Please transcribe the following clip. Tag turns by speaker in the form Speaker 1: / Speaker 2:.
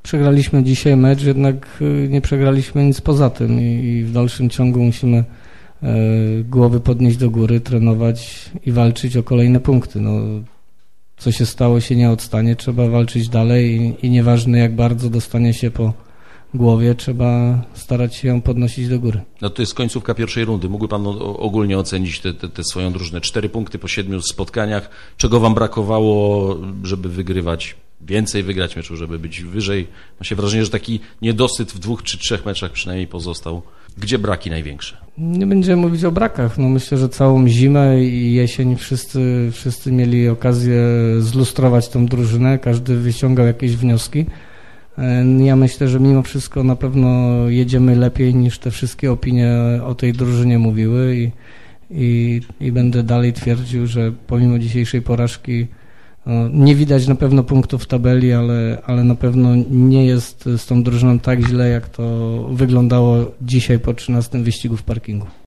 Speaker 1: przegraliśmy dzisiaj mecz, jednak nie przegraliśmy nic poza tym i w dalszym ciągu musimy głowy podnieść do góry, trenować i walczyć o kolejne punkty. No, co się stało, się nie odstanie, trzeba walczyć dalej i nieważne jak bardzo dostanie się po głowie, trzeba starać się ją podnosić do góry.
Speaker 2: No to jest końcówka pierwszej rundy. Mógłby pan ogólnie ocenić tę swoją drużynę? 4 punkty po 7 spotkaniach. Czego wam brakowało, żeby wygrywać więcej, wygrać meczu, żeby być wyżej? Ma się wrażenie, że taki niedosyt w 2 czy 3 meczach przynajmniej pozostał. Gdzie braki największe?
Speaker 1: Nie będziemy mówić o brakach. No myślę, że całą zimę i jesień wszyscy mieli okazję zlustrować tą drużynę. Każdy wyciągał jakieś wnioski. Ja myślę, że mimo wszystko na pewno jedziemy lepiej niż te wszystkie opinie o tej drużynie mówiły i będę dalej twierdził, że pomimo dzisiejszej porażki nie widać na pewno punktów w tabeli, ale na pewno nie jest z tą drużyną tak źle, jak to wyglądało dzisiaj po 13 wyścigu w parkingu.